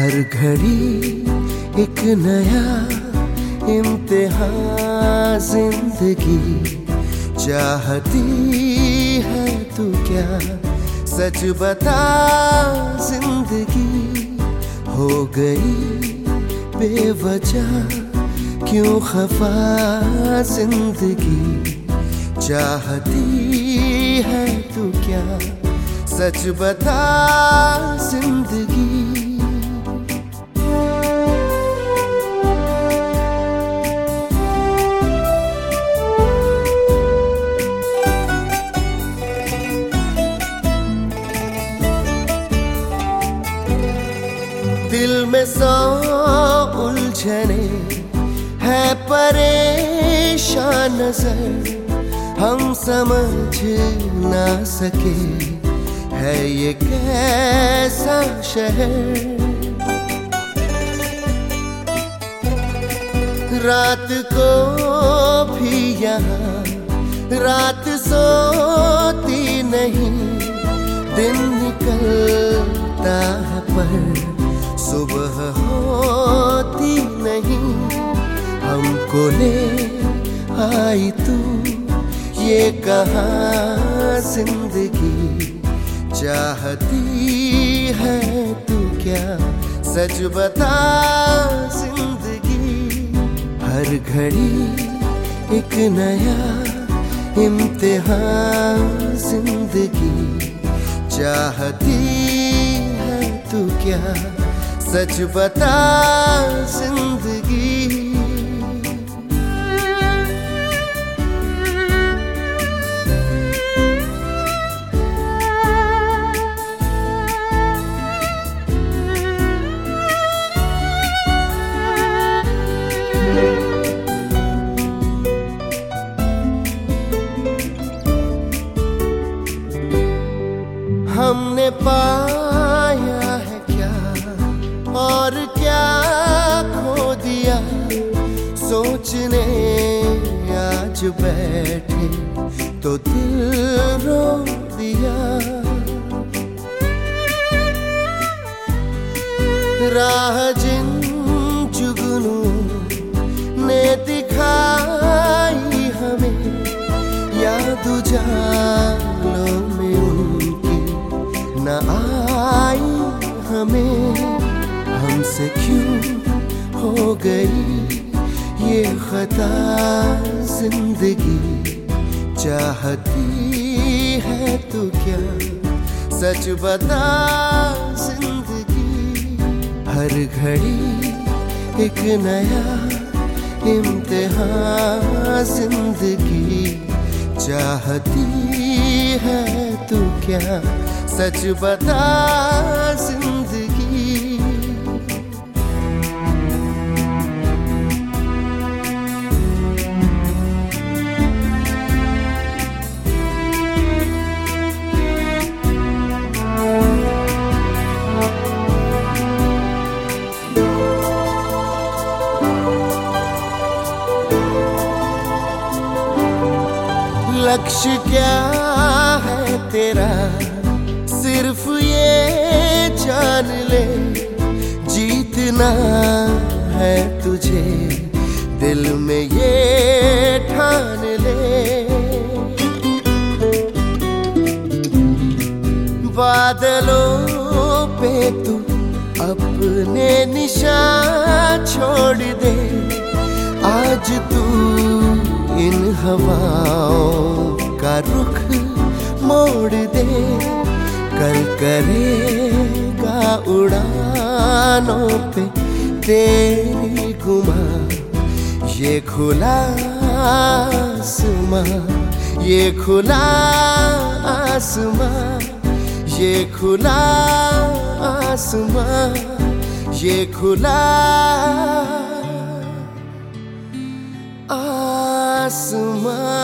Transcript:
हर घड़ी एक नया इम्तिहान जिंदगी चाहती है तू क्या, सच बता जिंदगी हो गई बेवजह क्यों खफा जिंदगी, चाहती है तू क्या, सच बता जिंदगी। दिल में 100 उलझने है परेशान नजर, हम समझ ना सके है ये कैसा शहर। रात को भी यहाँ रात सोती नहीं, दिन निकलता है पर सुबह होती नहीं। हमको ले आई तू ये कहाँ जिंदगी, चाहती है तू क्या, सच बता जिंदगी। हर घड़ी एक नया इम्तिहान जिंदगी, चाहती है तू क्या, सच बता जिंदगी। हमने पाया है क्या और क्या खो दिया, सोचने आज बैठे तो दिल रो दिया। राह जिन जुगनू ने दिखाई हमें, याद उजालों में उनकी न आई हमें। हमसे क्यों हो गई ये खता जिंदगी, चाहती है तू क्या, सच बता जिंदगी। हर घड़ी एक नया इम्तिहान जिंदगी, चाहती है तू क्या, सच बता जिंदगी। लक्ष्य क्या है तेरा, सिर्फ ये जान ले, जीतना है तुझे दिल में ये ठान ले। बादलों पे तू अपने निशान छोड़ दे, आज तू इन हवाओं का रुख मोड़ दे। कल करेगा उड़ानों पे तेरी गुमा, ये खुला आसमां, ये खुला आसमां, ये खुला आसमां, ये खुला आसमां।